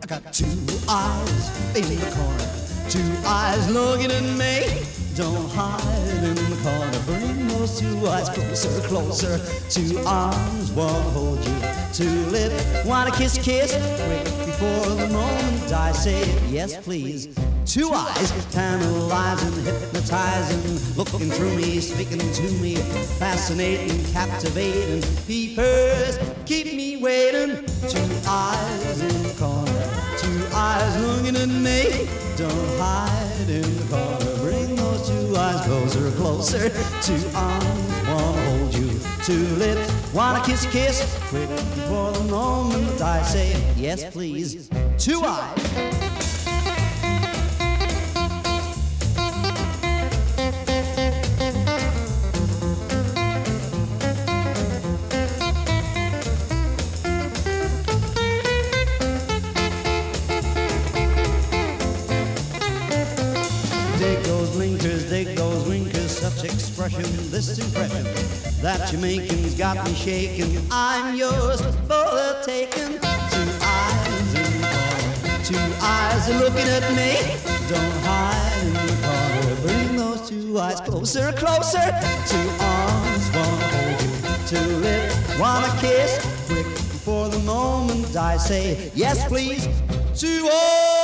I got two eyes in the corner, two eyes looking at me. Don't hide in the corner, bring those two eyes closer, closer. Two arms wanna hold you, two lips wanna kiss, kiss. Quick before the moment I say yes please. Two eyes, tantalizing, hypnotizing, looking through me, speaking to me, fascinating, captivating. Peepers, keep me waiting. Two eyes in the corner, two eyes looking at me. Don't hide in the corner, bring those two eyes closer, closer. Two arms wanna hold you, two lips wanna kiss, kiss. Quick before the moment I say yes please. Two eyes. Dig those winkers, such expression, this impression that you're making's got me shaking. I'm yours for the taking. Two eyes in the corner, two eyes are looking at me. Don't hide in the corner, bring those two eyes closer, closer. Two arms wanna hold you, two lips wanna kiss. Quick before the moment I say yes please. Two eyes.